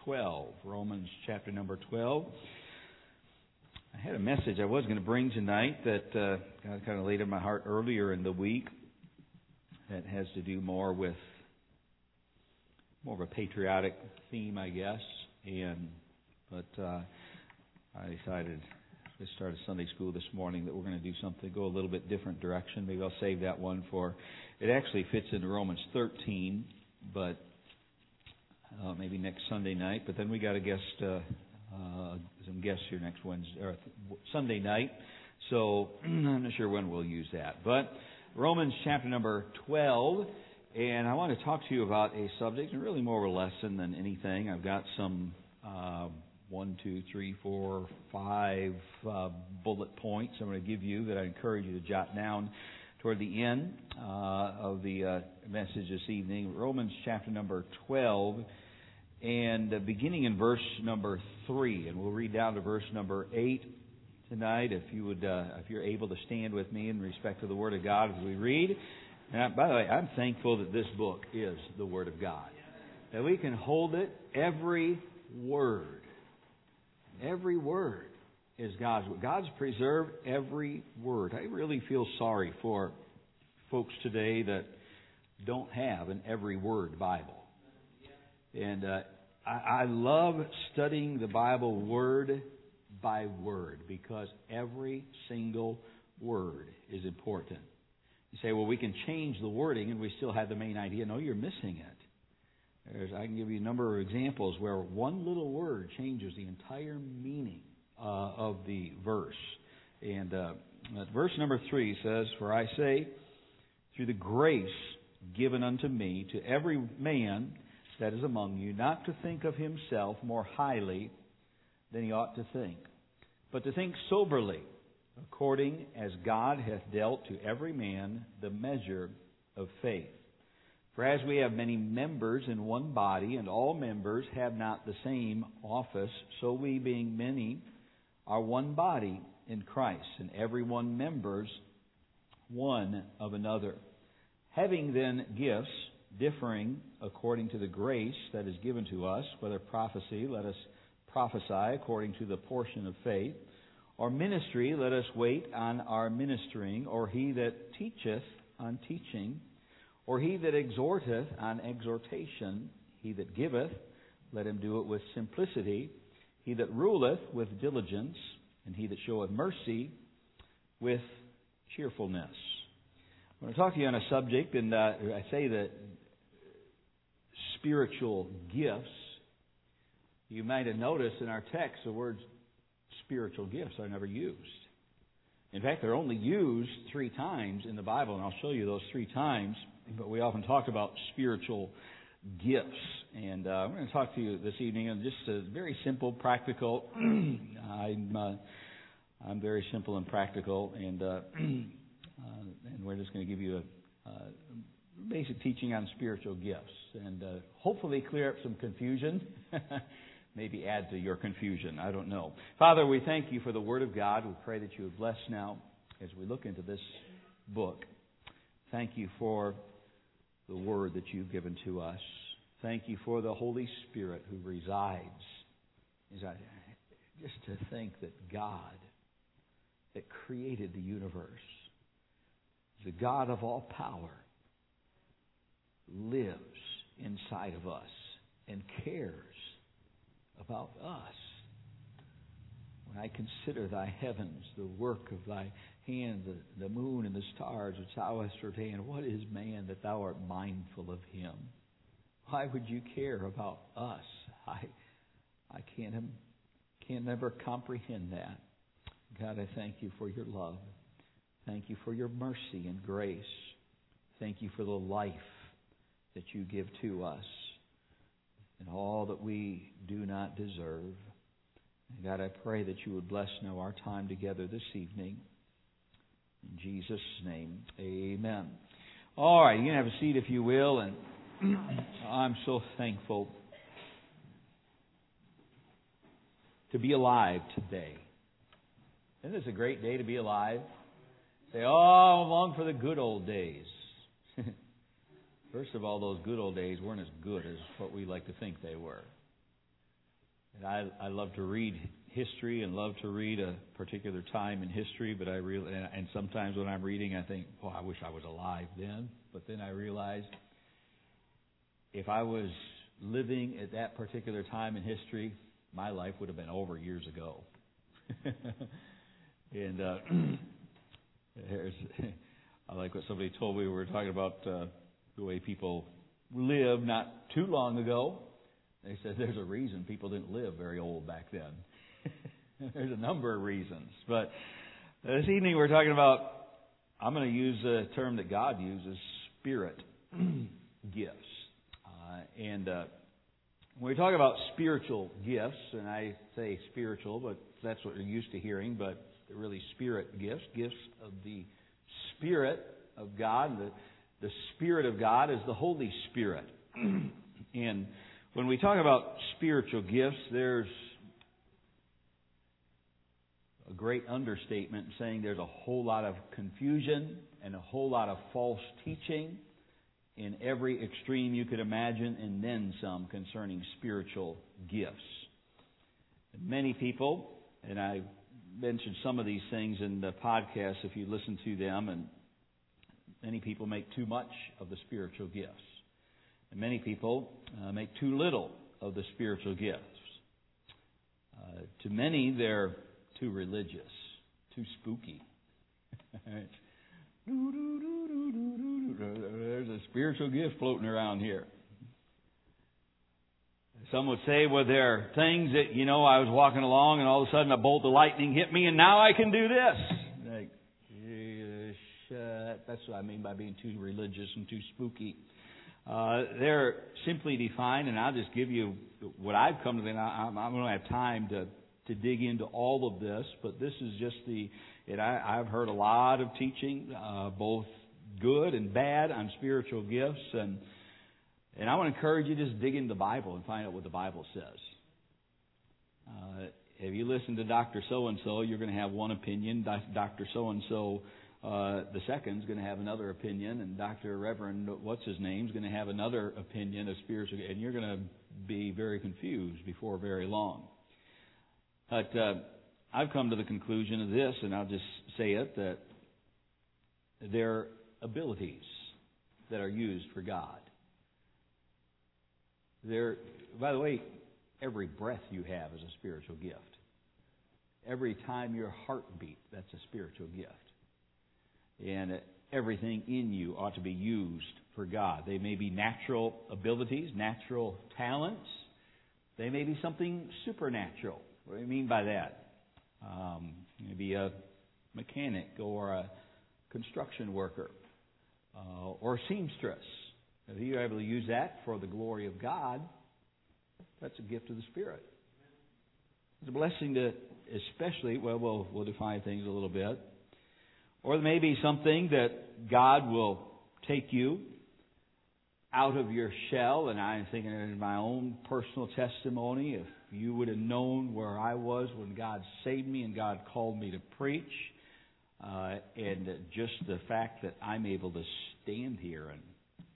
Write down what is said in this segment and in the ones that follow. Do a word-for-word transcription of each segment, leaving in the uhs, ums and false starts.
twelve. Romans chapter number twelve. I had a message I was going to bring tonight that uh, God kind of laid in my heart earlier in the week that has to do more with more of a patriotic theme, I guess. And but uh, I decided we started Sunday school this morning that we're going to do something, go a little bit different direction. Maybe I'll save that one for. It actually fits into Romans thirteen, but uh, maybe next Sunday night. But then we got a guest, uh, uh, some guests here next Wednesday or Sunday night. So I'm not sure when we'll use that. But Romans chapter number twelve, and I want to talk to you about a subject, and really more of a lesson than anything. I've got some. Uh, One, two, three, four, five uh, bullet points I'm going to give you that I encourage you to jot down toward the end uh, of the uh, message this evening. Romans chapter number twelve, and uh, beginning in verse number three, and we'll read down to verse number eight tonight. If you would, uh, if you're able to stand with me in respect to the Word of God as we read. And by the way, I'm thankful that this book is the Word of God, that we can hold it, every word. Every word is God's word. God's preserved every word. I really feel sorry for folks today that don't have an every word Bible. And uh, I, I love studying the Bible word by word because every single word is important. You say, well, we can change the wording and we still have the main idea. No, you're missing it. There's, I can give you a number of examples where one little word changes the entire meaning uh, of the verse. And uh, verse number three says, "For I say, through the grace given unto me, to every man that is among you, not to think of himself more highly than he ought to think, but to think soberly, according as God hath dealt to every man the measure of faith. For as we have many members in one body, and all members have not the same office, so we, being many, are one body in Christ, and every one members one of another. Having then gifts differing according to the grace that is given to us, whether prophecy, let us prophesy according to the portion of faith, or ministry, let us wait on our ministering, or he that teacheth on teaching, or he that exhorteth on exhortation, he that giveth, let him do it with simplicity, he that ruleth with diligence, and he that showeth mercy with cheerfulness." I want to talk to you on a subject, and uh, I say that spiritual gifts. You might have noticed in our text the words spiritual gifts are never used. In fact, they're only used three times in the Bible, and I'll show you those three times. But we often talk about spiritual gifts. And uh, I'm going to talk to you this evening on just a very simple, practical. I'm uh, I'm very simple and practical, and uh, uh, and we're just going to give you a, a basic teaching on spiritual gifts, and uh, hopefully clear up some confusion. Maybe add to your confusion. I don't know. Father, we thank you for the Word of God. We pray that you would bless now as we look into this book. Thank you for the Word that you've given to us. Thank you for the Holy Spirit who resides. Just to think that God, that created the universe, the God of all power, lives inside of us and cares about us. When I consider thy heavens, the work of thy hand, the, the moon and the stars which thou hast ordained, what is man that thou art mindful of him? Why would you care about us? I I can't can't never comprehend that. God, I thank you for your love. Thank you for your mercy and grace. Thank you for the life that you give to us and all that we do not deserve. And God, I pray that you would bless now our time together this evening. In Jesus' name, amen. All right, you can have a seat if you will. And I'm so thankful to be alive today. Isn't this a great day to be alive? Say, oh, I long for the good old days. First of all, those good old days weren't as good as what we like to think they were. And I, I love to read history and love to read a particular time in history, but I really, and, and sometimes when I'm reading, I think, "Oh, I wish I was alive then." But then I realize if I was living at that particular time in history, my life would have been over years ago. and uh, there's, I like what somebody told me. We were talking about uh, the way people lived not too long ago. They said there's a reason people didn't live very old back then. There's a number of reasons. But this evening we're talking about, I'm going to use a term that God uses, spirit gifts. Uh, and uh, when we talk about spiritual gifts, and I say spiritual, but that's what you're used to hearing, but they're really spirit gifts, gifts of the Spirit of God. The, the Spirit of God is the Holy Spirit. And when we talk about spiritual gifts, there's a great understatement in saying there's a whole lot of confusion and a whole lot of false teaching in every extreme you could imagine, and then some concerning spiritual gifts. And many people, and I mentioned some of these things in the podcast if you listen to them, and many people make too much of the spiritual gifts. And many people uh, make too little of the spiritual gifts. Uh, to many, they're too religious, too spooky. There's a spiritual gift floating around here. Some would say, well, there are things that, you know, I was walking along and all of a sudden a bolt of lightning hit me and now I can do this. Like, shut. That's what I mean by being too religious and too spooky. Uh, they're simply defined, and I'll just give you what I've come to think. I, I don't have time to, to dig into all of this, but this is just the, and I, I've heard a lot of teaching, uh, both good and bad, on spiritual gifts, and and I want to encourage you to just dig into the Bible and find out what the Bible says. Uh, if you listen to Doctor So-and-so, you're going to have one opinion. Doctor So-and-so, uh, the second, is going to have another opinion. And Doctor Reverend, what's his name, is going to have another opinion of spiritual. And you're going to be very confused before very long. But uh, I've come to the conclusion of this, and I'll just say it, that there are abilities that are used for God. There, by the way, every breath you have is a spiritual gift. Every time your heart beats, that's a spiritual gift. And everything in you ought to be used for God. They may be natural abilities, natural talents. They may be something supernatural. What do you mean by that? Um, maybe a mechanic or a construction worker uh, or a seamstress. If you're able to use that for the glory of God, that's a gift of the Spirit. It's a blessing to, especially, well, we'll, we'll define things a little bit. Or there may be something that God will take you out of your shell, and I'm thinking in my own personal testimony, if you would have known where I was when God saved me and God called me to preach, uh, and just the fact that I'm able to stand here and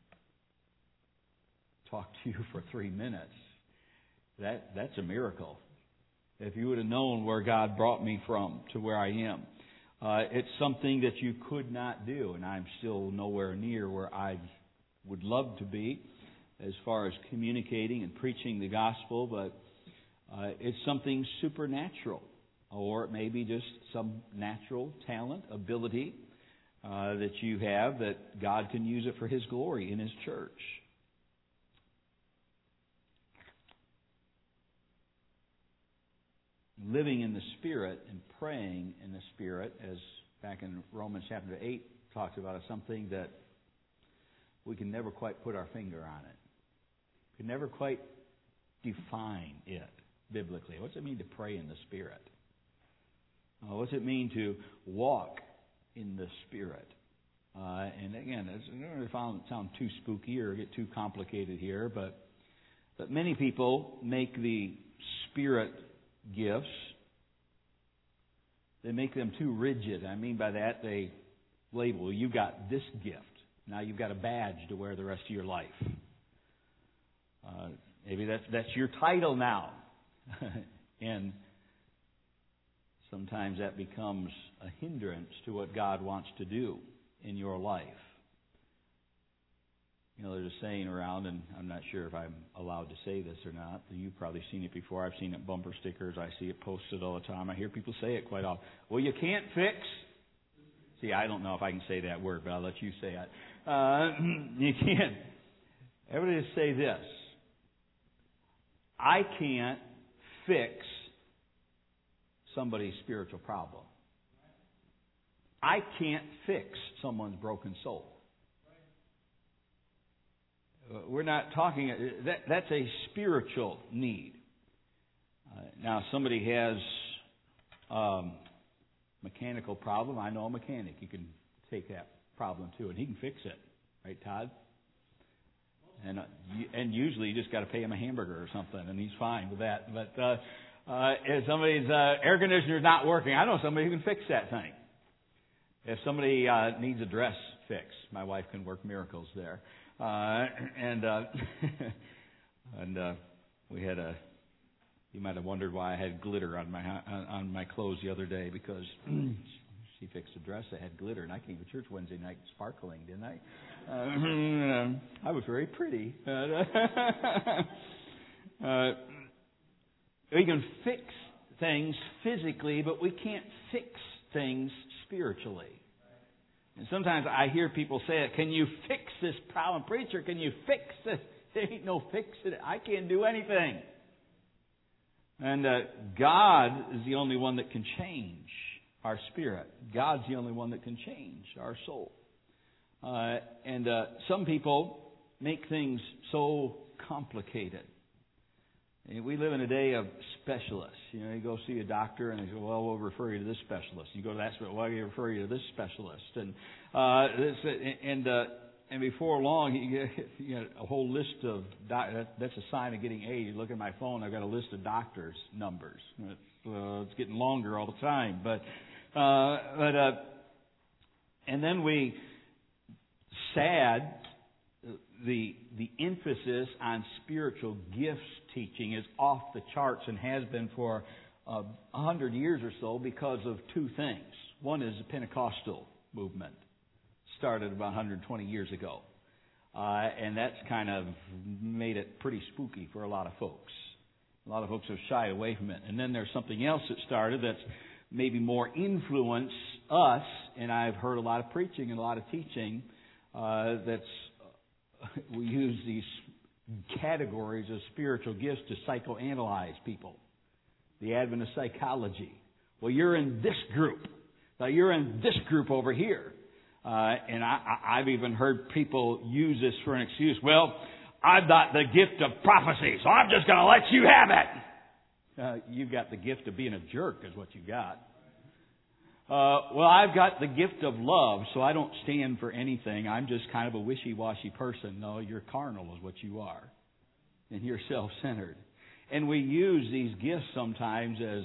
talk to you for three minutes, that that's a miracle. If you would have known where God brought me from to where I am. Uh, it's something that you could not do, and I'm still nowhere near where I would love to be as far as communicating and preaching the gospel, but uh, it's something supernatural, or it may be just some natural talent, ability uh, that you have that God can use it for His glory in His church. Living in the Spirit and praying in the Spirit, as back in Romans chapter eight talks about, is something that we can never quite put our finger on it. We can never quite define it biblically. What's it mean to pray in the Spirit? Uh, what's it mean to walk in the Spirit? Uh, and again, it's, I don't want to sound too spooky or get too complicated here, but but many people make the Spirit gifts, they make them too rigid. I mean by that, they label, well, you've got this gift. Now you've got a badge to wear the rest of your life. Uh, maybe that's that's your title now. And sometimes that becomes a hindrance to what God wants to do in your life. You know, there's a saying around, and I'm not sure if I'm allowed to say this or not. You've probably seen it before. I've seen it bumper stickers. I see it posted all the time. I hear people say it quite often. Well, you can't fix. See, I don't know if I can say that word, but I'll let you say it. Uh, you can't. Everybody just say this. I can't fix somebody's spiritual problem. I can't fix someone's broken soul. We're not talking, that, that's a spiritual need. Uh, now, somebody has um, mechanical problem. I know a mechanic. You can take that problem to, and he can fix it. Right, Todd? And uh, you, and usually you just got to pay him a hamburger or something, and he's fine with that. But uh, uh, if somebody's uh, air conditioner's not working, I know somebody who can fix that thing. If somebody uh, needs a dress fixed, my wife can work miracles there. Uh, and uh, and uh, we had a. You might have wondered why I had glitter on my on my clothes the other day, because she fixed a dress that had glitter, and I came to church Wednesday night sparkling, didn't I? Uh, I was very pretty. uh, we can fix things physically, but we can't fix things spiritually. And sometimes I hear people say it, can you fix this problem? Preacher, can you fix this? There ain't no fixing it. I can't do anything. And uh, God is the only one that can change our spirit. God's the only one that can change our soul. Uh, and uh, some people make things so complicated. And we live in a day of specialists. You know, you go see a doctor and they say, well, we'll refer you to this specialist. You go to that specialist, well, we'll refer you to this specialist. And uh, this, and uh, and before long, you get, you get a whole list of, doc- that's a sign of getting age. You look at my phone, I've got a list of doctors' numbers. It's, uh, it's getting longer all the time. But, uh, but uh, and then we, sad, the the emphasis on spiritual gifts teaching is off the charts and has been for uh, a hundred years or so because of two things. One is the Pentecostal movement, started about one hundred twenty years ago, uh, and that's kind of made it pretty spooky for a lot of folks. A lot of folks have shied away from it. And then there's something else that started that's maybe more influenced us, and I've heard a lot of preaching and a lot of teaching uh, that's we use these categories of spiritual gifts to psychoanalyze people. The advent of psychology. Well, you're in this group. Now, you're in this group over here. Uh, and I, I've even heard people use this for an excuse. Well, I've got the gift of prophecy, so I'm just going to let you have it. Uh, you've got the gift of being a jerk is what you got. Uh, well, I've got the gift of love, so I don't stand for anything. I'm just kind of a wishy-washy person. No, you're carnal is what you are. And you're self-centered. And we use these gifts sometimes as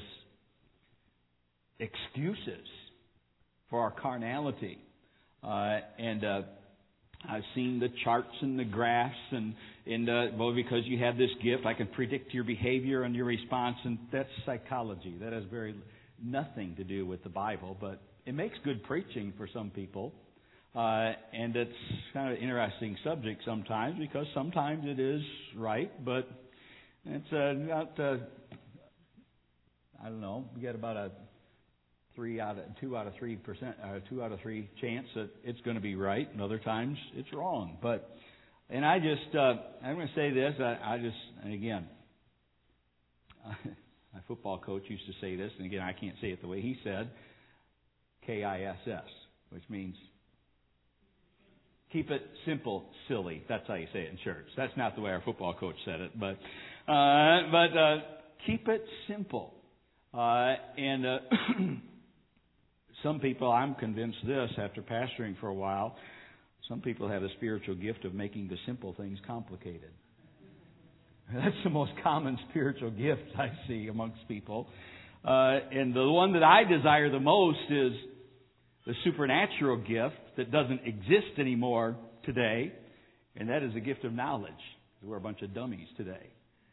excuses for our carnality. Uh, and uh, I've seen the charts and the graphs, and, and uh, well, because you have this gift, I can predict your behavior and your response, and that's psychology. That has very nothing to do with the Bible, but it makes good preaching for some people. Uh, and it's kind of an interesting subject sometimes, because sometimes it is right, but it's uh, not, uh, I don't know, you get about a three out of two out of three percent, uh, two out of three chance that it's going to be right, and other times it's wrong. But, and I just, uh, I'm going to say this, I, I just, and again, my football coach used to say this, and again, I can't say it the way he said, K I S S, which means keep it simple, silly. That's how you say it in church. That's not the way our football coach said it, but uh, but uh, keep it simple. Uh, and uh, some people, I'm convinced this after pastoring for a while, some people have the spiritual gift of making the simple things complicated. That's the most common spiritual gift I see amongst people. Uh, and the one that I desire the most is the supernatural gift that doesn't exist anymore today, and that is the gift of knowledge. We're a bunch of dummies today.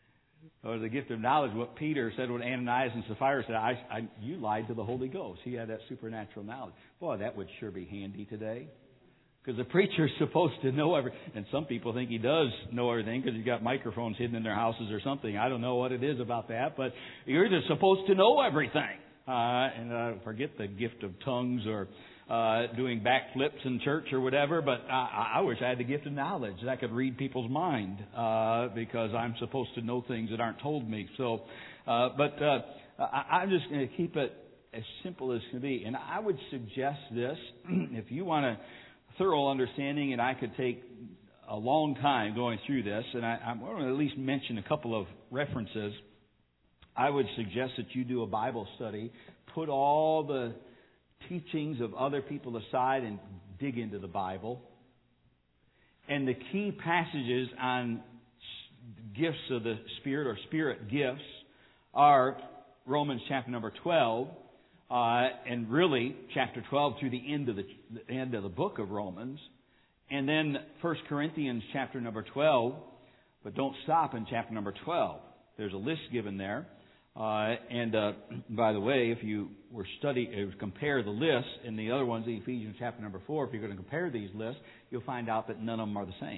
Or the gift of knowledge, what Peter said when Ananias and Sapphira said, I, I, you lied to the Holy Ghost. He had that supernatural knowledge. Boy, that would sure be handy today. Because the preacher's supposed to know everything. And some people think he does know everything because he's got microphones hidden in their houses or something. I don't know what it is about that, but you're just supposed to know everything. Uh, and uh, forget the gift of tongues or uh, doing backflips in church or whatever, but I, I wish I had the gift of knowledge that I could read people's mind uh, because I'm supposed to know things that aren't told me. So, uh, but uh, I, I'm just going to keep it as simple as can be. And I would suggest this, if you want a thorough understanding, and I could take a long time going through this, and I, I'm going to at least mention a couple of references. I would suggest that you do a Bible study, put all the teachings of other people aside and dig into the Bible. And the key passages on gifts of the Spirit or Spirit gifts are Romans chapter number twelve, uh, and really chapter twelve through the end of the, the end of the book of Romans, and then First Corinthians chapter number twelve. But don't stop in chapter number twelve. There's a list given there. Uh, and uh, by the way, if you were study uh, compare the lists and the other ones, Ephesians chapter number four, if you're going to compare these lists, you'll find out that none of them are the same.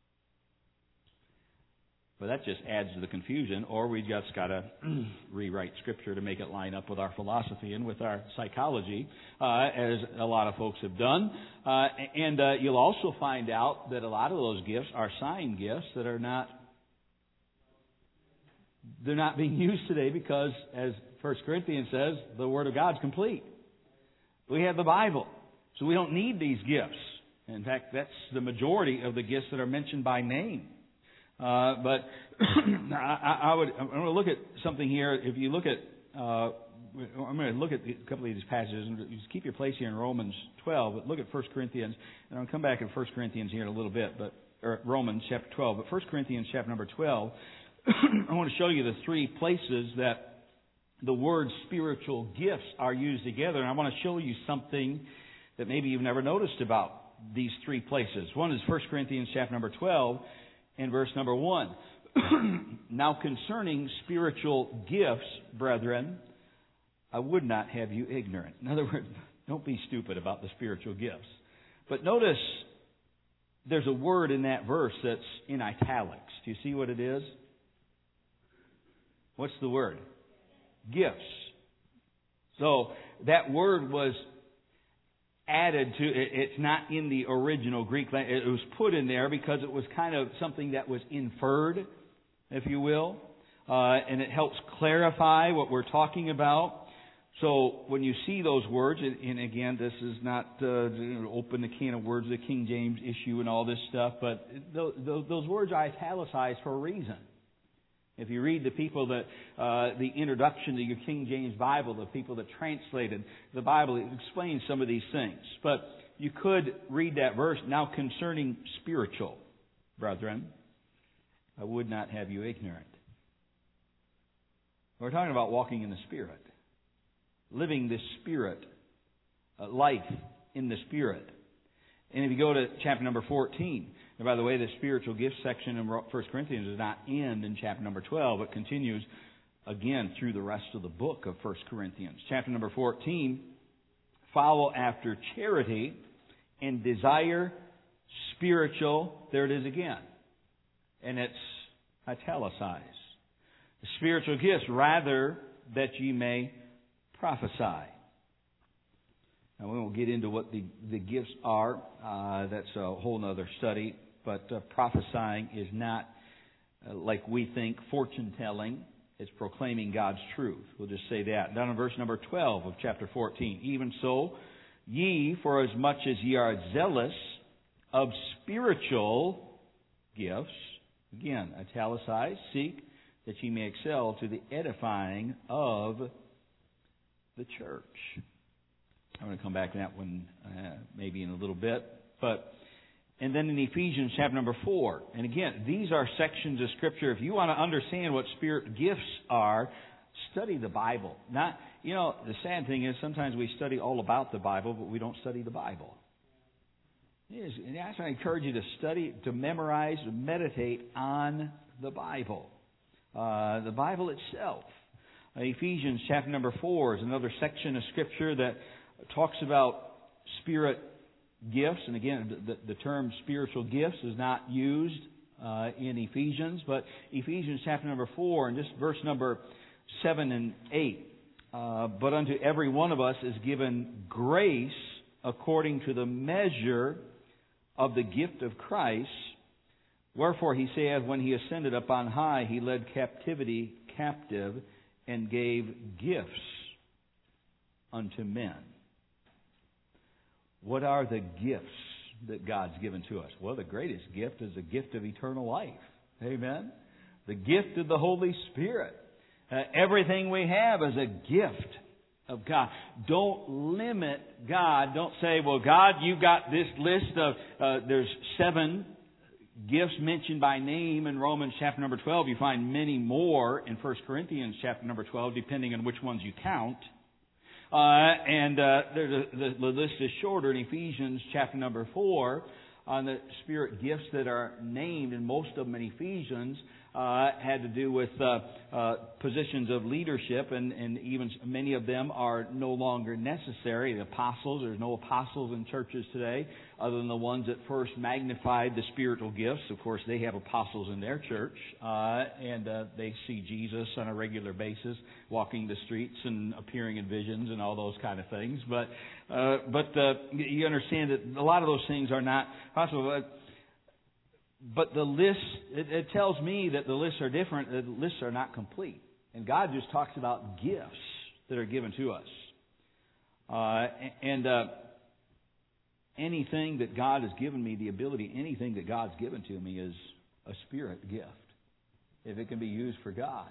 But that just adds to the confusion. Or we've just got to rewrite Scripture to make it line up with our philosophy and with our psychology, uh, as a lot of folks have done. Uh, and uh, you'll also find out that a lot of those gifts are sign gifts that are not. They're not being used today because, as First Corinthians says, the Word of God's complete. We have the Bible, so we don't need these gifts. In fact, that's the majority of the gifts that are mentioned by name. Uh, but I, I would, I'm going to look at something here. If you look at, uh, I'm going to look at a couple of these passages, and just keep your place here in Romans twelve. But look at First Corinthians, and I'll come back in First Corinthians here in a little bit. But or Romans chapter twelve, but First Corinthians chapter number twelve. I want to show you the three places that the word spiritual gifts are used together. And I want to show you something that maybe you've never noticed about these three places. One is First Corinthians chapter number twelve and verse number one. Now concerning spiritual gifts, brethren, I would not have you ignorant. In other words, don't be stupid about the spiritual gifts. But notice there's a word in that verse that's in italics. Do you see what it is? What's the word? Gifts. So that word was added to it. It's not in the original Greek language. It was put in there because it was kind of something that was inferred, if you will. Uh, and it helps clarify what we're talking about. So when you see those words, and, and again, this is not uh, to open the can of words, the King James issue and all this stuff, but those, those words are italicized for a reason. If you read the people that, uh, the introduction to your King James Bible, the people that translated the Bible, it explains some of these things. But you could read that verse, now concerning spiritual, brethren, I would not have you ignorant. We're talking about walking in the Spirit, living the Spirit, uh, life in the Spirit. And if you go to chapter number fourteen, and by the way, the spiritual gifts section in First Corinthians does not end in chapter number twelve. It continues again through the rest of the book of First Corinthians. Chapter number fourteen, follow after charity and desire spiritual, there it is again. And it's italicized. The spiritual gifts, rather that ye may prophesy. Now, we won't get into what the, the gifts are. Uh, that's a whole other study. But uh, prophesying is not, uh, like we think, fortune-telling. It's proclaiming God's truth. We'll just say that. Down in verse number twelve of chapter fourteen. Even so, ye, for as much as ye are zealous of spiritual gifts, again, italicized, seek that ye may excel to the edifying of the church. I'm going to come back to that one uh, maybe in a little bit. But and then in Ephesians chapter number four. And again, these are sections of Scripture. If you want to understand what spirit gifts are, study the Bible. Not, you know, the sad thing is sometimes we study all about the Bible, but we don't study the Bible. Yes, and I encourage you to study, to memorize, to meditate on the Bible. uh, the Bible itself. Uh, Ephesians chapter number four is another section of Scripture that talks about Spirit gifts. And again, the, the term spiritual gifts is not used uh, in Ephesians, but Ephesians chapter number four and just verse number seven and eight. Uh, but unto every one of us is given grace according to the measure of the gift of Christ. Wherefore he saith, when he ascended up on high, he led captivity captive and gave gifts unto men. What are the gifts that God's given to us? Well, the greatest gift is the gift of eternal life. Amen? The gift of the Holy Spirit. Uh, everything we have is a gift of God. Don't limit God. Don't say, well, God, you've got this list of, uh, there's seven gifts mentioned by name in Romans chapter number twelve. You find many more in First Corinthians chapter number twelve, depending on which ones you count. Uh, and uh, the, the, the list is shorter in Ephesians chapter number four on the Spirit gifts that are named, and most of them in Ephesians uh, had to do with uh, uh, positions of leadership, and, and even many of them are no longer necessary. The apostles, there's no apostles in churches today other than the ones that first magnified the spiritual gifts. Of course, they have apostles in their church, uh, and uh, they see Jesus on a regular basis walking the streets and appearing in visions and all those kind of things. But uh, but uh, you understand that a lot of those things are not possible. But the lists, it, it tells me that the lists are different. The lists are not complete. And God just talks about gifts that are given to us. Uh, and uh, anything that God has given me, the ability, anything that God's given to me is a spirit gift. If it can be used for God.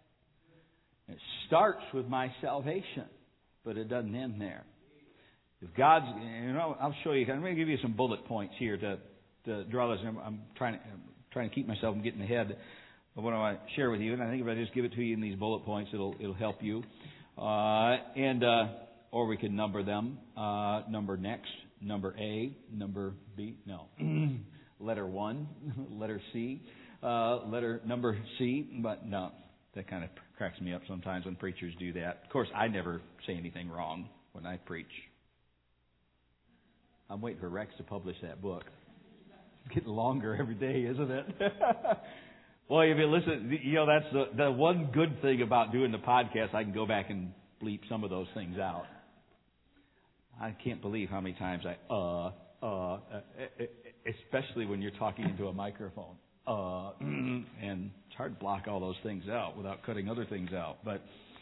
It starts with my salvation, but it doesn't end there. If God's, you know, I'll show you. I'm going to give you some bullet points here to, to draw this. I'm, I'm trying to I'm trying to keep myself from getting ahead of what I want to share with you. And I think if I just give it to you in these bullet points, it'll it'll help you. Uh, and uh, or we could number them. Uh, number next, number A, number B. No, letter one, letter C, uh, letter number C. But no, that kind of cracks me up sometimes when preachers do that. Of course, I never say anything wrong when I preach. I'm waiting for Rex to publish that book. It's getting longer every day, isn't it? Well, if you listen, you know, that's the, the one good thing about doing the podcast. I can go back and bleep some of those things out. I can't believe how many times I, uh, uh, especially when you're talking into a microphone. Uh, and it's hard to block all those things out without cutting other things out. But,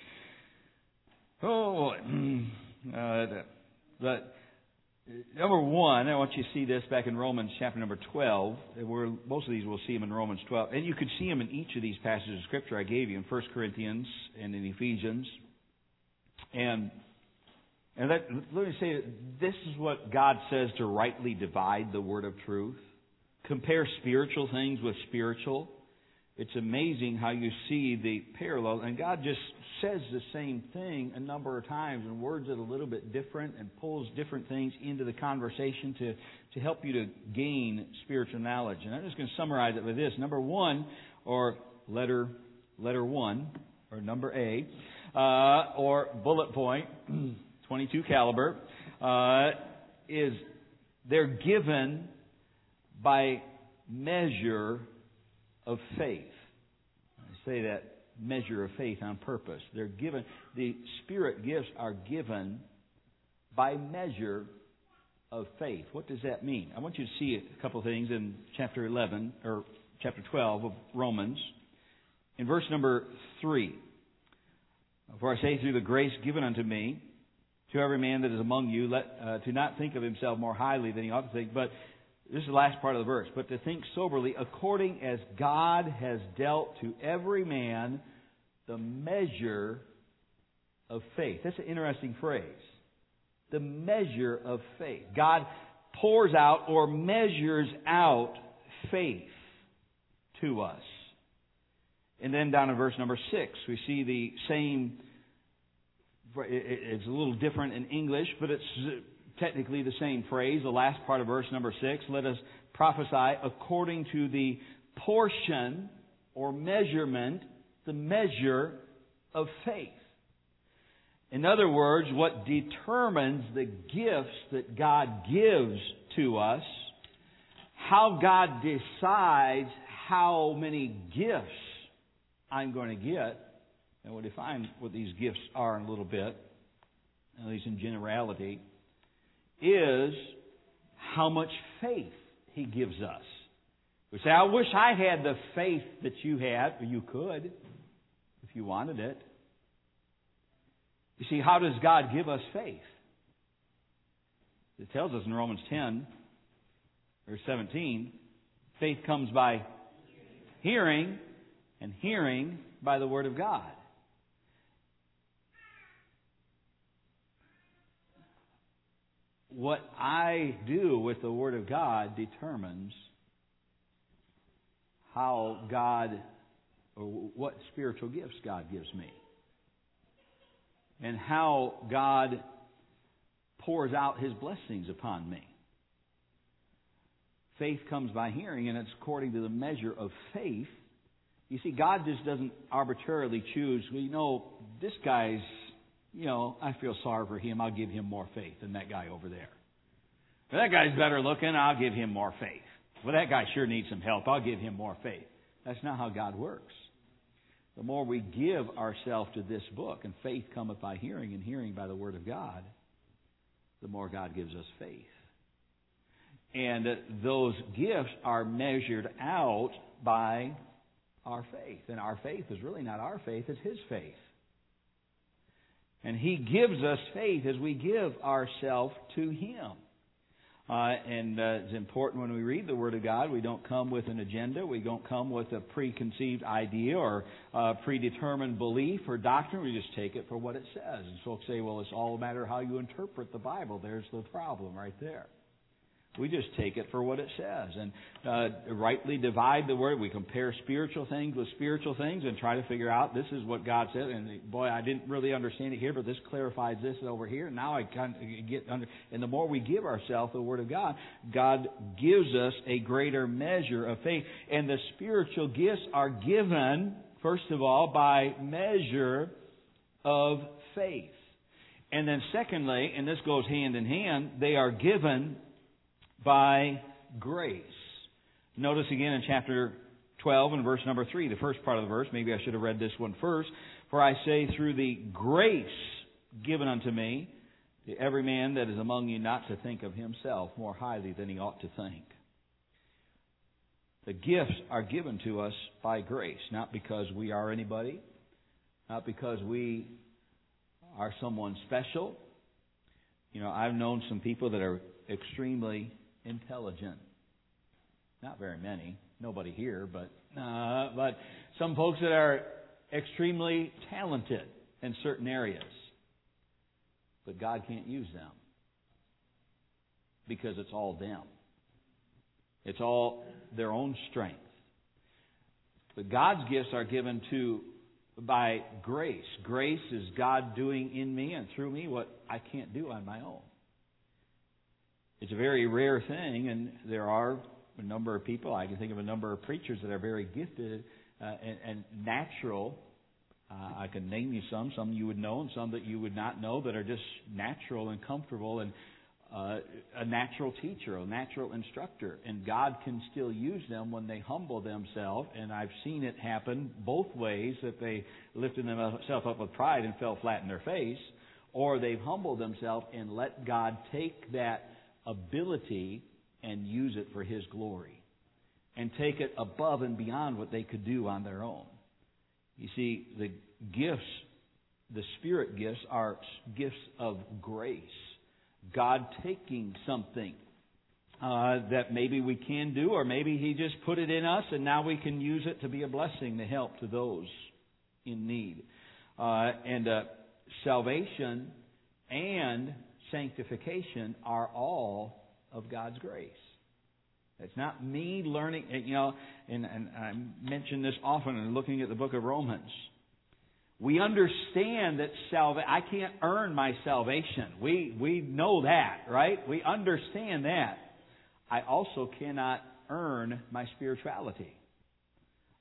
oh, uh, but, number one, I want you to see this back in Romans chapter number twelve. Where most of these we'll see them in Romans twelve. And you could see them in each of these passages of Scripture I gave you in First Corinthians and in Ephesians. And and that, let me say, this is what God says to rightly divide the word of truth. Compare spiritual things with spiritual. It's amazing how you see the parallel. And God just says the same thing a number of times in words that are a little bit different and pulls different things into the conversation to, to help you to gain spiritual knowledge. And I'm just going to summarize it with this. Number one, or letter letter one, or number A, uh, or bullet point, twenty-two caliber, uh, is they're given by measure of faith. I say that measure of faith on purpose. They're given, the Spirit gifts are given by measure of faith. What does that mean? I want you to see a couple of things in chapter eleven, or chapter twelve of Romans. In verse number three. For I say, through the grace given unto me, to every man that is among you, let uh, to not think of himself more highly than he ought to think, but this is the last part of the verse. But to think soberly, according as God has dealt to every man the measure of faith. That's an interesting phrase. The measure of faith. God pours out or measures out faith to us. And then down in verse number six, we see the same. It's a little different in English, but it's technically the same phrase, the last part of verse number six. Let us prophesy according to the portion or measurement the measure of faith. In other words, what determines the gifts that God gives to us, how God decides how many gifts I'm going to get, and we'll define what these gifts are in a little bit, at least in generality, is how much faith He gives us. We say, I wish I had the faith that you had, or you could, if you wanted it. You see, how does God give us faith? It tells us in Romans ten, verse seventeen, faith comes by hearing, and hearing by the Word of God. What I do with the Word of God determines how God, or what spiritual gifts God gives me, and how God pours out His blessings upon me. Faith comes by hearing, and it's according to the measure of faith. You see, God just doesn't arbitrarily choose, well, you know, this guy's, you know, I feel sorry for him, I'll give him more faith than that guy over there. Well, that guy's better looking, I'll give him more faith. Well, that guy sure needs some help, I'll give him more faith. That's not how God works. The more we give ourselves to this book, and faith cometh by hearing, and hearing by the Word of God, the more God gives us faith. And those gifts are measured out by our faith. And our faith is really not our faith, it's His faith. And He gives us faith as we give ourselves to Him. Uh, and uh, it's important when we read the Word of God, we don't come with an agenda, we don't come with a preconceived idea or uh, predetermined belief or doctrine, we just take it for what it says. And folks say, well, it's all a matter of how you interpret the Bible. There's the problem right there. We just take it for what it says and uh, rightly divide the Word. We compare spiritual things with spiritual things and try to figure out this is what God said. And boy, I didn't really understand it here, but this clarifies this over here. And now I kind of get under. And the more we give ourselves the Word of God, God gives us a greater measure of faith. And the spiritual gifts are given, first of all, by measure of faith. And then secondly, and this goes hand in hand, they are given by grace. Notice again in chapter twelve and verse number three, the first part of the verse, maybe I should have read this one first. For I say, through the grace given unto me, to every man that is among you not to think of himself more highly than he ought to think. The gifts are given to us by grace, not because we are anybody, not because we are someone special. You know, I've known some people that are extremely intelligent. Not very many. Nobody here, but uh, but some folks that are extremely talented in certain areas. But God can't use them because it's all them. It's all their own strength. But God's gifts are given to by grace. Grace is God doing in me and through me what I can't do on my own. It's a very rare thing, and there are a number of people, I can think of a number of preachers that are very gifted uh, and, and natural. Uh, I can name you some, some you would know and some that you would not know, that are just natural and comfortable, and uh, a natural teacher, a natural instructor. And God can still use them when they humble themselves, and I've seen it happen both ways, that they lifted themselves up with pride and fell flat in their face, or they've humbled themselves and let God take that ability and use it for His glory and take it above and beyond what they could do on their own. You see, the gifts, the Spirit gifts, are gifts of grace. God taking something uh, that maybe we can do, or maybe He just put it in us and now we can use it to be a blessing, to help to those in need. Uh, and uh, salvation and sanctification are all of God's grace. It's not me learning, you know, and, and I mention this often in looking at the book of Romans. We understand that salvation, I can't earn my salvation. We, we know that, right? We understand that. I also cannot earn my spirituality.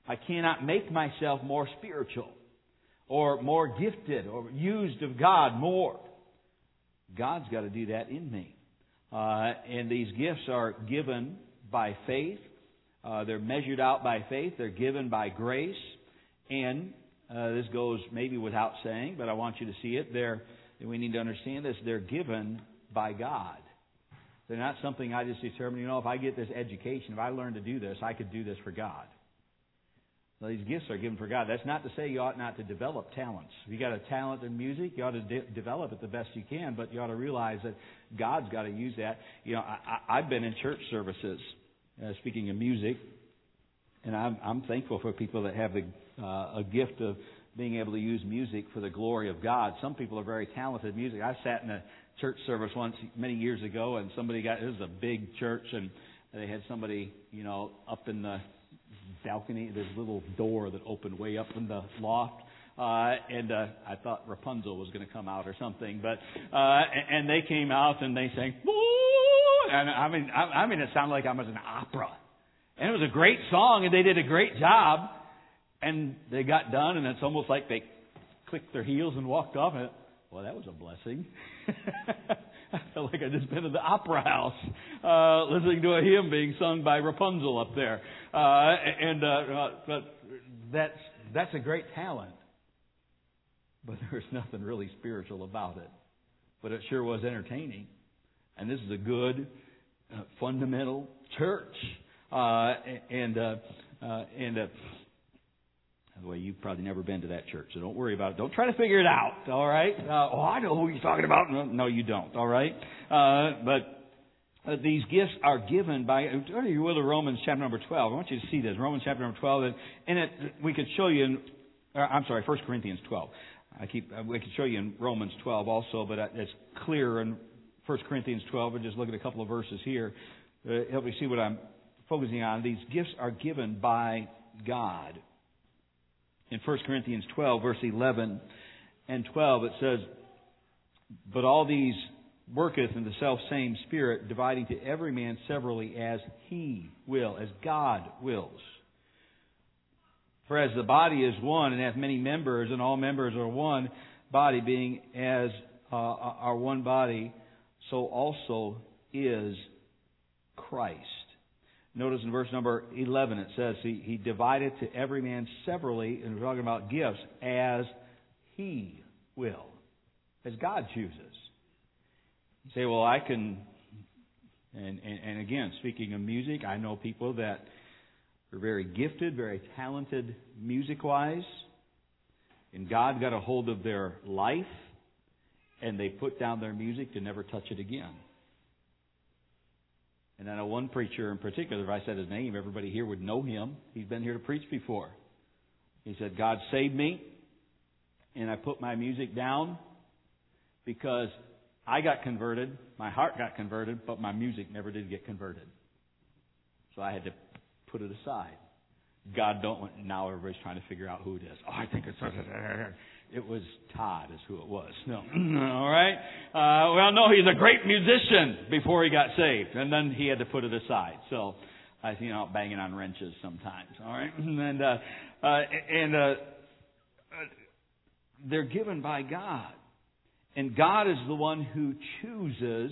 I cannot make myself more spiritual or more gifted or used of God more. God's got to do that in me. Uh, and these gifts are given by faith. Uh, they're measured out by faith. They're given by grace. And uh, this goes maybe without saying, but I want you to see it. They're, we need to understand this. They're given by God. They're not something I just determine, you know, if I get this education, if I learn to do this, I could do this for God. Well, these gifts are given for God. That's not to say you ought not to develop talents. If you got a talent in music, you ought to de- develop it the best you can, but you ought to realize that God's got to use that. You know, I, I, I've been in church services, uh, speaking of music, and I'm, I'm thankful for people that have the, uh, a gift of being able to use music for the glory of God. Some people are very talented in music. I sat in a church service once many years ago, and somebody got, this is a big church, and they had somebody, you know, up in the balcony, this little door that opened way up in the loft, uh, and uh, I thought Rapunzel was going to come out or something, but uh, and they came out and they sang, "Woo!" and I mean, I, I mean, it sounded like I was in an opera, and it was a great song, and they did a great job, and they got done, and it's almost like they clicked their heels and walked off, and well, that was a blessing. I felt like I'd just been to the opera house uh, listening to a hymn being sung by Rapunzel up there. Uh, and uh, but that's that's a great talent. But there's nothing really spiritual about it. But it sure was entertaining. And this is a good, uh, fundamental church. Uh, and uh, uh, and uh, by the way, you've probably never been to that church, so don't worry about it. Don't try to figure it out, all right? Uh, oh, I know who you're talking about. No, no you don't, all right? Uh, but uh, these gifts are given by, turn you will to Romans chapter number twelve. I want you to see this, Romans chapter number twelve. And, and it, we could show you in, uh, I'm sorry, First Corinthians twelve. I keep, uh, we could show you in Romans twelve also, but it's clear in First Corinthians twelve. We'll just look at a couple of verses here. Uh, help me see what I'm focusing on. These gifts are given by God. In First Corinthians twelve, verse eleven and twelve, it says, "But all these worketh in the selfsame Spirit, dividing to every man severally as he will," as God wills. "For as the body is one, and hath many members, and all members are one body, being as uh, are one body, so also is Christ." Notice in verse number eleven it says, he, he divided to every man severally, and we're talking about gifts, as He will, as God chooses. You say, well, I can, and, and, and again, speaking of music, I know people that are very gifted, very talented music-wise, and God got a hold of their life, and they put down their music to never touch it again. And I know one preacher in particular, if I said his name, everybody here would know him. He's been here to preach before. He said, "God saved me, and I put my music down because I got converted, my heart got converted, but my music never did get converted. So I had to put it aside." God don't want, now everybody's trying to figure out who it is. Oh, I think it's, it was Todd is who it was. No. All right. Uh, well, no, he's a great musician before he got saved. And then he had to put it aside. So, I you know, banging on wrenches sometimes. All right. And, uh, uh, and, uh, they're given by God. And God is the one who chooses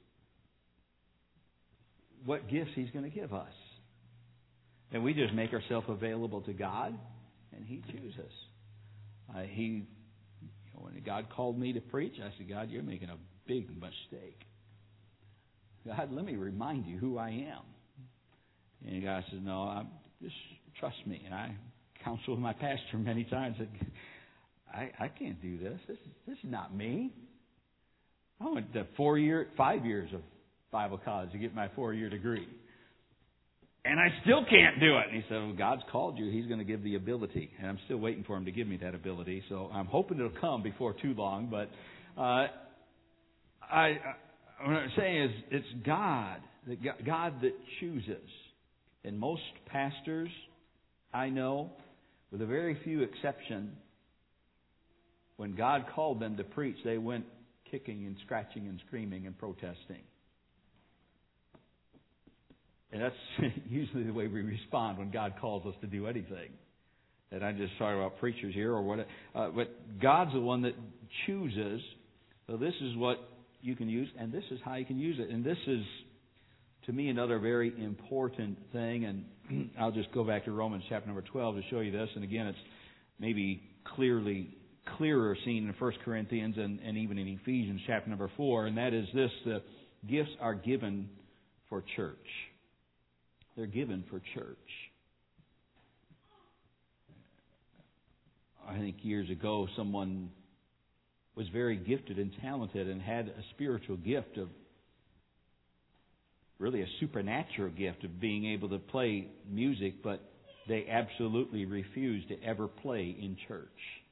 what gifts He's going to give us. And we just make ourselves available to God, and He chooses. Uh, he, you know, when God called me to preach, I said, "God, you're making a big mistake. God, let me remind you who I am." And God said, "No, I'm, just trust me." And I counseled with my pastor many times. Said, I, I can't do this. This is, this is not me. I went to four year, five years of Bible college to get my four-year degree. And I still can't do it. And he said, "Well, God's called you. He's going to give the ability." And I'm still waiting for Him to give me that ability. So I'm hoping it'll come before too long. But uh, I, I, what I'm saying is it's God, God that chooses. And most pastors I know, with a very few exceptions, when God called them to preach, they went kicking and scratching and screaming and protesting. And that's usually the way we respond when God calls us to do anything. And I'm just talking about preachers here or what. Uh, but God's the one that chooses. So this is what you can use, and this is how you can use it. And this is, to me, another very important thing. And I'll just go back to Romans chapter number twelve to show you this. And again, it's maybe clearly clearer seen in First Corinthians and, and even in Ephesians chapter number four. And that is this: the gifts are given for church. They're given for church. I think years ago someone was very gifted and talented and had a spiritual gift of, really a supernatural gift of being able to play music, but they absolutely refused to ever play in church.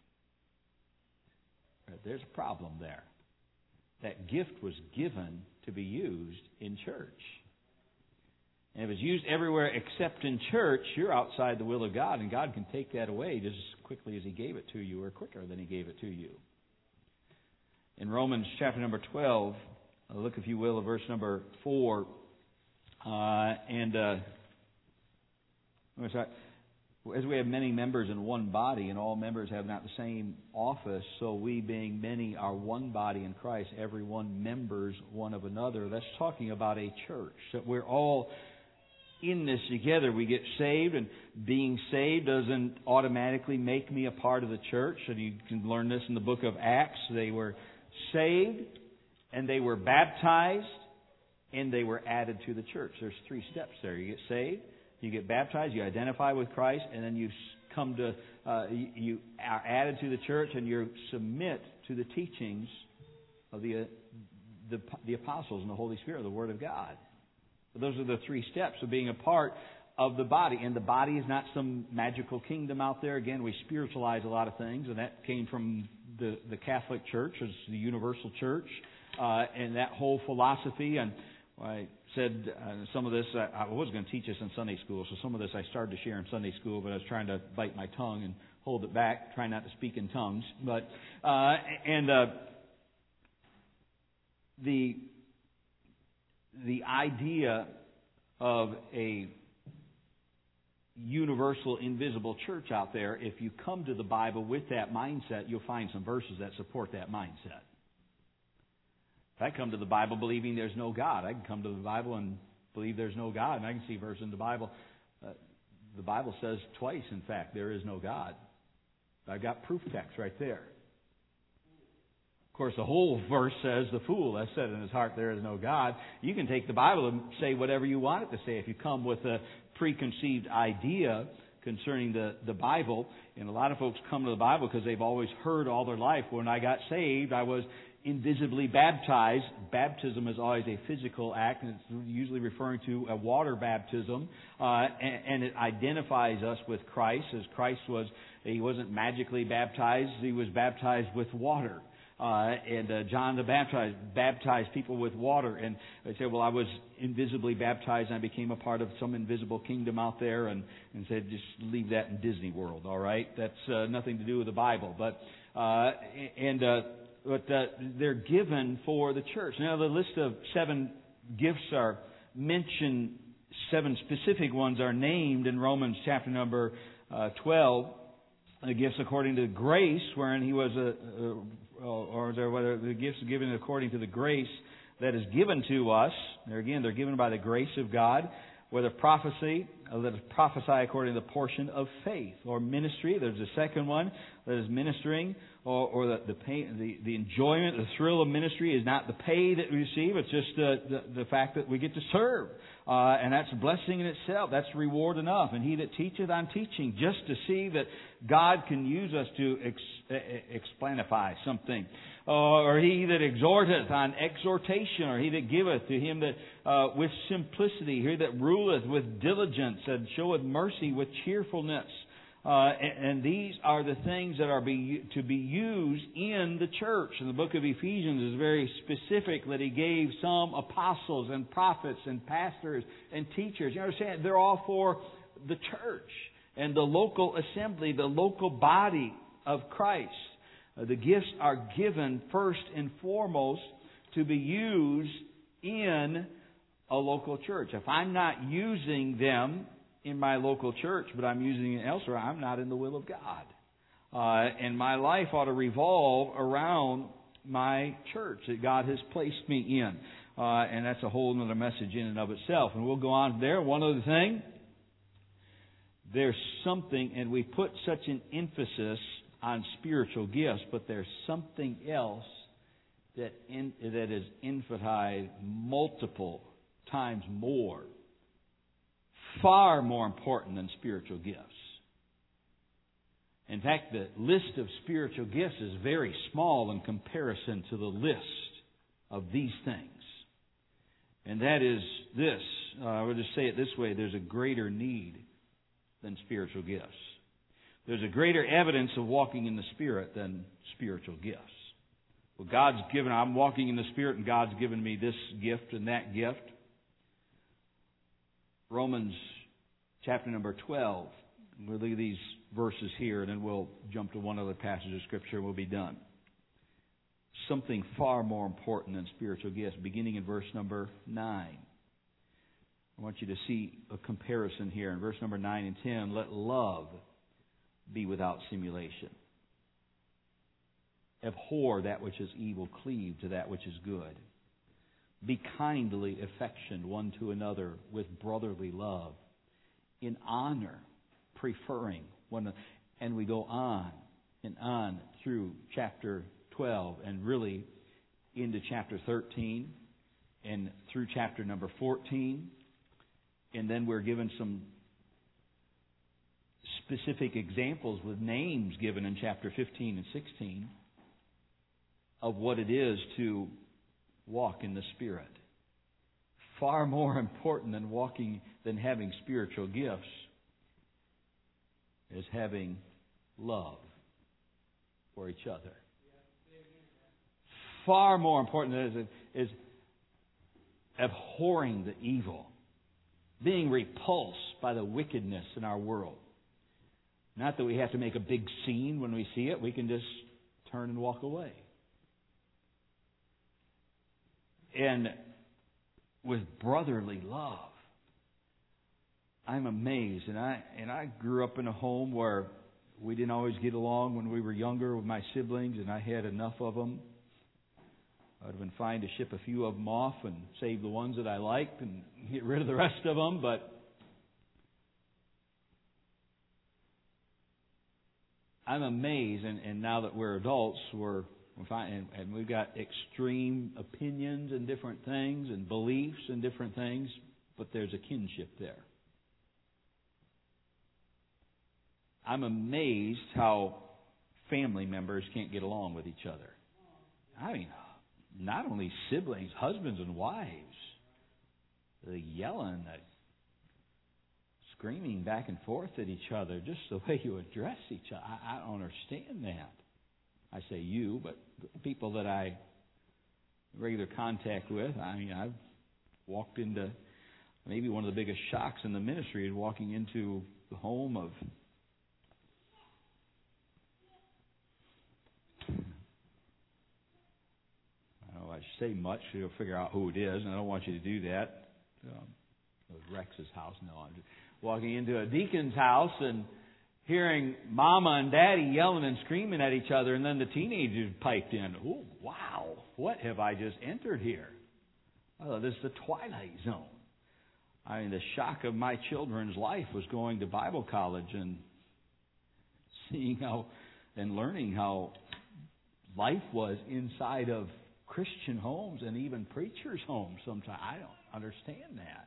There's a problem there. That gift was given to be used in church. And if it's used everywhere except in church, you're outside the will of God, and God can take that away just as quickly as He gave it to you, or quicker than He gave it to you. In Romans chapter number twelve, look, if you will, at verse number four. Uh, and uh, as we have many members in one body, and all members have not the same office, so we, being many, are one body in Christ, every one members one of another. That's talking about a church. That we're all in this together. We get saved, and being saved doesn't automatically make me a part of the church. And you can learn this in the book of Acts. They were saved, and they were baptized, and they were added to the church. There's three steps there. You get saved, you get baptized, you identify with Christ, and then you come to, uh, you, you are added to the church, and you submit to the teachings of the, uh, the the apostles and the Holy Spirit, the Word of God. So those are the three steps of being a part of the body. And the body is not some magical kingdom out there. Again, we spiritualize a lot of things, and that came from the, the Catholic Church, as the universal church, uh, and that whole philosophy. And I said uh, some of this, I, I was going to teach this in Sunday school, so some of this I started to share in Sunday school, but I was trying to bite my tongue and hold it back, trying not to speak in tongues. But uh, and uh, the the idea of a universal, invisible church out there, if you come to the Bible with that mindset, you'll find some verses that support that mindset. If I come to the Bible believing there's no God, I can come to the Bible and believe there's no God, and I can see a verse in the Bible. Uh, the Bible says twice, in fact, there is no God. I've got proof text right there. Of course, the whole verse says, the fool has said in his heart, there is no God. You can take the Bible and say whatever you want it to say. If you come with a preconceived idea concerning the, the Bible, and a lot of folks come to the Bible because they've always heard all their life, when I got saved, I was invisibly baptized. Baptism is always a physical act, and it's usually referring to a water baptism, uh, and, and it identifies us with Christ, as Christ was, He wasn't magically baptized, He was baptized with water. Uh, and uh, John the Baptist baptized people with water. And they said, well, I was invisibly baptized and I became a part of some invisible kingdom out there. And, and said, just leave that in Disney World, all right? That's uh, nothing to do with the Bible. But uh, and uh, but uh, they're given for the church. Now, the list of seven gifts are mentioned. Seven specific ones are named in Romans chapter number uh, twelve. The gifts according to grace, wherein he was a, a or there whether the gifts are given according to the grace that is given to us. There again, they're given by the grace of God. Whether prophecy, uh, let us prophesy according to the portion of faith, or ministry. There's a second one that is ministering, or, or the the, pay, the the enjoyment, the thrill of ministry is not the pay that we receive. It's just the the, the fact that we get to serve, uh, and that's a blessing in itself. That's reward enough. And he that teacheth, I'm teaching, just to see that God can use us to ex, explanify something. Uh, or he that exhorteth, on exhortation, or he that giveth, to him that uh, with simplicity, he that ruleth with diligence, and showeth mercy with cheerfulness. Uh, and, and these are the things that are be, to be used in the church. And the book of Ephesians is very specific that he gave some apostles and prophets and pastors and teachers. You understand? They're all for the church and the local assembly, the local body of Christ. Uh, the gifts are given first and foremost to be used in a local church. If I'm not using them in my local church, but I'm using it elsewhere, I'm not in the will of God. Uh, and my life ought to revolve around my church that God has placed me in. Uh, and that's a whole other message in and of itself. And we'll go on there. One other thing. There's something, and we put such an emphasis on spiritual gifts, but there's something else that in, that is emphasized multiple times more, far more important than spiritual gifts. In fact, the list of spiritual gifts is very small in comparison to the list of these things. And that is this. Uh, I will just say it this way. There's a greater need than spiritual gifts. There's a greater evidence of walking in the Spirit than spiritual gifts. Well, God's given, I'm walking in the Spirit and God's given me this gift and that gift. Romans chapter number twelve. We'll look at these verses here and then we'll jump to one other passage of Scripture and we'll be done. Something far more important than spiritual gifts, beginning in verse number nine. I want you to see a comparison here. In verse number nine and ten, let love be without simulation. Abhor that which is evil, cleave to that which is good. Be kindly affectioned one to another with brotherly love, in honor, preferring one another. And we go on and on through chapter twelve and really into chapter thirteen and through chapter number fourteen. And then we're given some specific examples with names given in chapter fifteen and sixteen of what it is to walk in the Spirit. Far more important than walking, than having spiritual gifts is having love for each other. Far more important is, is abhorring the evil. Being repulsed by the wickedness in our world. Not that we have to make a big scene when we see it. We can just turn and walk away. And with brotherly love. I'm amazed. And I and I grew up in a home where we didn't always get along when we were younger with my siblings, and I had enough of them. I would have been fine to ship a few of them off and save the ones that I liked and get rid of the rest of them. But I'm amazed, and, and now that we're adults, we're, we're fine, and, and we've got extreme opinions and different things and beliefs and different things, but there's a kinship there. I'm amazed how family members can't get along with each other. I mean, not only siblings, husbands and wives. The yelling, the screaming back and forth at each other, just the way you address each other. I, I don't understand that. I say you, but people that I regular contact with, I mean, I've walked into, maybe one of the biggest shocks in the ministry is walking into the home of I should say much, so you'll figure out who it is, and I don't want you to do that. Um, it was Rex's house. No, I'm just walking into a deacon's house and hearing Mama and Daddy yelling and screaming at each other, and then the teenagers piped in. Oh, wow, what have I just entered here? Oh, this is the twilight zone. I mean, the shock of my children's life was going to Bible college and seeing how and learning how life was inside of Christian homes and even preachers' homes sometimes. I don't understand that.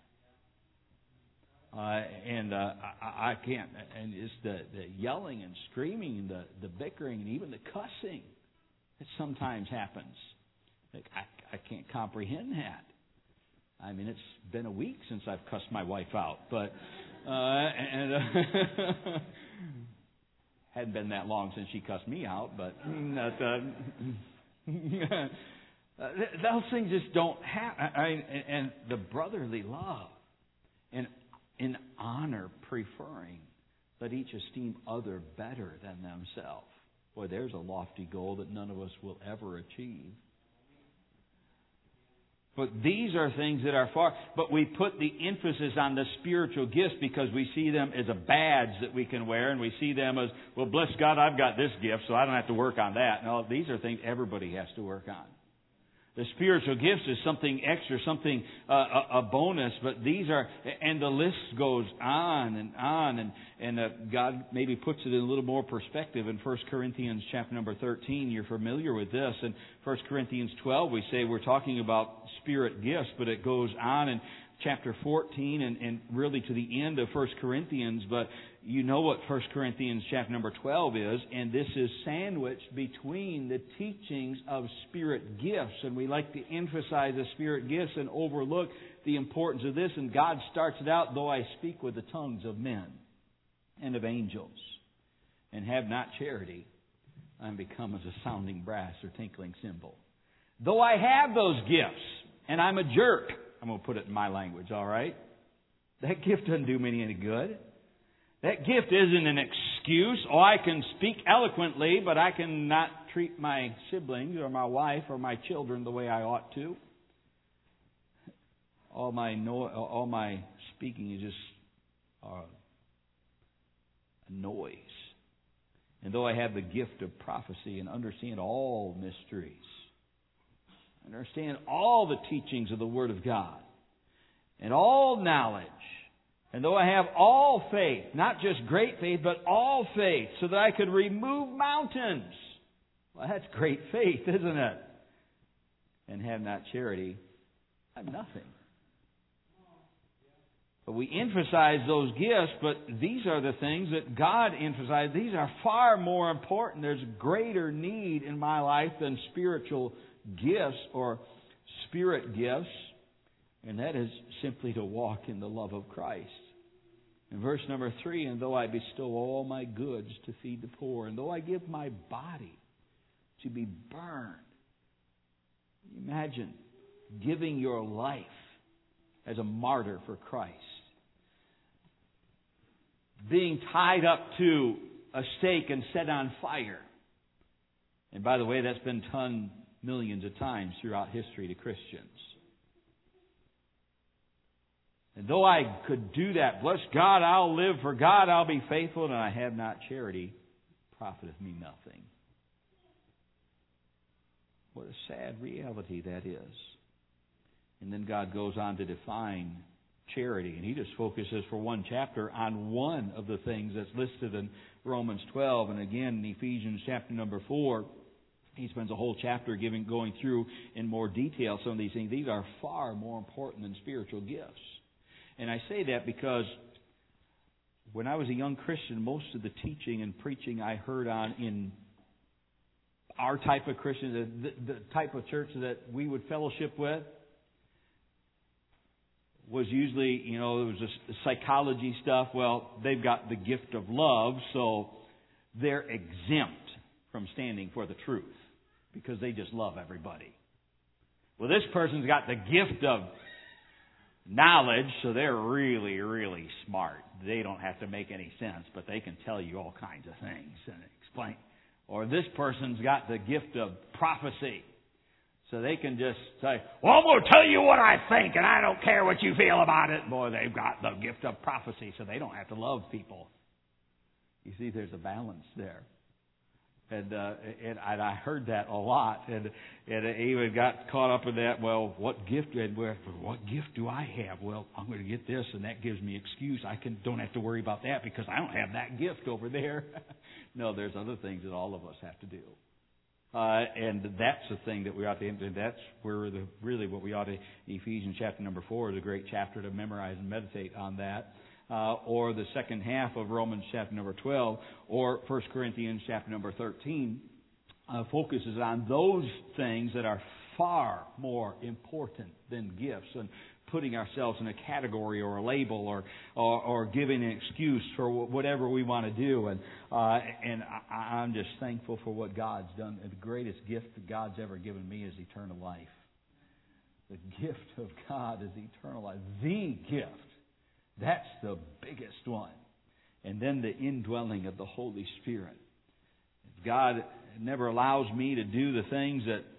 Uh, and uh, I, I can't, and it's the, the yelling and screaming and the, the bickering and even the cussing that sometimes happens. Like, I, I can't comprehend that. I mean, it's been a week since I've cussed my wife out, but uh, and uh, hadn't been that long since she cussed me out, but not, uh, Uh, those things just don't happen. I mean, and the brotherly love and in honor preferring, let each esteem other better than themselves. Boy, there's a lofty goal that none of us will ever achieve. But these are things that are far, but we put the emphasis on the spiritual gifts because we see them as a badge that we can wear, and we see them as, well, bless God, I've got this gift, so I don't have to work on that. No, these are things everybody has to work on. The spiritual gifts is something extra, something, uh, a, a bonus, but these are, and the list goes on and on, and, and uh, God maybe puts it in a little more perspective in First Corinthians chapter number thirteen. You're familiar with this. In First Corinthians twelve, we say we're talking about spirit gifts, but it goes on in chapter fourteen and, and really to the end of First Corinthians, but you know what First Corinthians chapter number twelve is, and this is sandwiched between the teachings of spirit gifts. And we like to emphasize the spirit gifts and overlook the importance of this. And God starts it out, though I speak with the tongues of men and of angels, and have not charity, I am become as a sounding brass or tinkling cymbal. Though I have those gifts, and I'm a jerk, I'm going to put it in my language, all right? That gift doesn't do me any good. That gift isn't an excuse. Oh, I can speak eloquently, but I cannot treat my siblings or my wife or my children the way I ought to. All my no, all my speaking is just uh, a noise. And though I have the gift of prophecy and understand all mysteries, understand all the teachings of the Word of God, and all knowledge, and though I have all faith, not just great faith, but all faith, so that I could remove mountains. Well, that's great faith, isn't it? And have not charity, I have nothing. But we emphasize those gifts, but these are the things that God emphasized. These are far more important. There's greater need in my life than spiritual gifts or spirit gifts. And that is simply to walk in the love of Christ. In verse number three, and though I bestow all my goods to feed the poor, and though I give my body to be burned. Imagine giving your life as a martyr for Christ. Being tied up to a stake and set on fire. And by the way, that's been done millions of times throughout history to Christians. And though I could do that, bless God, I'll live for God, I'll be faithful, and I have not charity, profiteth me nothing. What a sad reality that is. And then God goes on to define charity, and He just focuses for one chapter on one of the things that's listed in Romans twelve, and again in Ephesians chapter number four. He spends a whole chapter giving, going through in more detail some of these things. These are far more important than spiritual gifts. And I say that because when I was a young Christian, most of the teaching and preaching I heard on in our type of Christian, the, the type of church that we would fellowship with, was usually, you know, it was a psychology stuff. Well, they've got the gift of love, so they're exempt from standing for the truth because they just love everybody. Well, this person's got the gift of knowledge, so they're really, really smart. They don't have to make any sense, but they can tell you all kinds of things and explain. Or this person's got the gift of prophecy, so they can just say, well, I'm going to tell you what I think, and I don't care what you feel about it. Boy, they've got the gift of prophecy, so they don't have to love people. You see, there's a balance there. And, uh, and and I heard that a lot, and and I even got caught up in that. Well, what gift? And where, what gift do I have? Well, I'm going to get this, and that gives me excuse. I can don't have to worry about that because I don't have that gift over there. No, there's other things that all of us have to do, uh, and that's the thing that we ought to. And that's where the really what we ought to. Ephesians chapter number four is a great chapter to memorize and meditate on that. Uh, or the second half of Romans chapter number twelve, or First Corinthians chapter number thirteen, uh, focuses on those things that are far more important than gifts and putting ourselves in a category or a label or or, or giving an excuse for whatever we want to do. And uh, and I, I'm just thankful for what God's done. The greatest gift that God's ever given me is eternal life. The gift of God is eternal life. The gift. That's the biggest one. And then the indwelling of the Holy Spirit. God never allows me to do the things that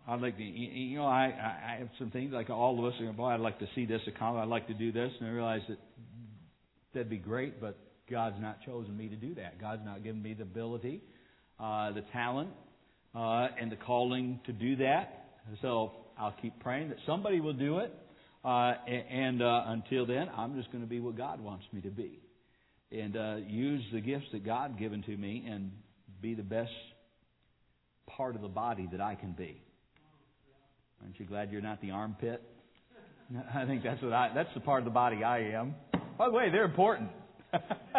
I'd like to, you know, I, I have some things like all of us are going, boy, I'd like to see this accomplished. I'd like to do this. And I realize that that'd be great, but God's not chosen me to do that. God's not given me the ability, uh, the talent, uh, and the calling to do that. So I'll keep praying that somebody will do it. Uh, and uh, until then, I'm just going to be what God wants me to be. And uh, use the gifts that God given to me and be the best part of the body that I can be. Aren't you glad you're not the armpit? I think that's what I, that's the part of the body I am. By the way, they're important. uh,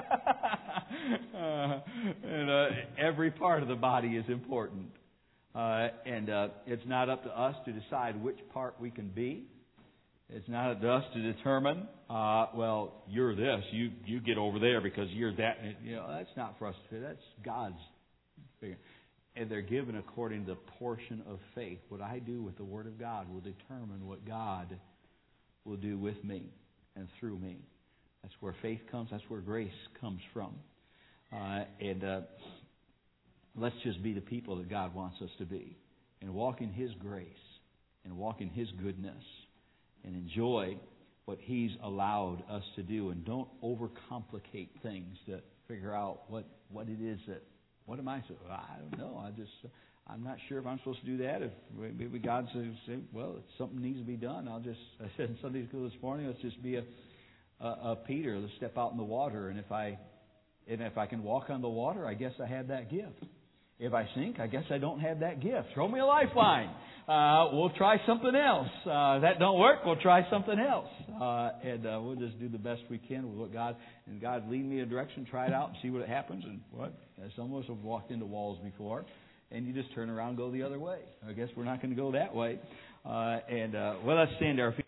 and uh, every part of the body is important. Uh, and uh, it's not up to us to decide which part we can be. It's not up to us to determine, uh, well, you're this, you you get over there because you're that. You know, that's not for us to do. That's God's figure. And they're given according to the portion of faith. What I do with the Word of God will determine what God will do with me and through me. That's where faith comes. That's where grace comes from. Uh, and uh, let's just be the people that God wants us to be. And walk in His grace. And walk in His goodness. And enjoy what He's allowed us to do. And don't overcomplicate things to figure out what, what it is that, what am I, well, I don't know. I just, I'm not sure if I'm supposed to do that. If maybe God says, well, if something needs to be done, I'll just, I said in Sunday school this morning, let's just be a, a, a Peter. Let's step out in the water. And if I, and if I can walk on the water, I guess I have that gift. If I sink, I guess I don't have that gift. Throw me a lifeline. Uh, we'll try something else. Uh, that don't work, we'll try something else. Uh, and uh, we'll just do the best we can with what God, and God lead me in a direction, try it out and see what happens. And what? Some of us have walked into walls before, and you just turn around and go the other way. I guess we're not going to go that way. Uh, and uh, well, let's stand to our feet.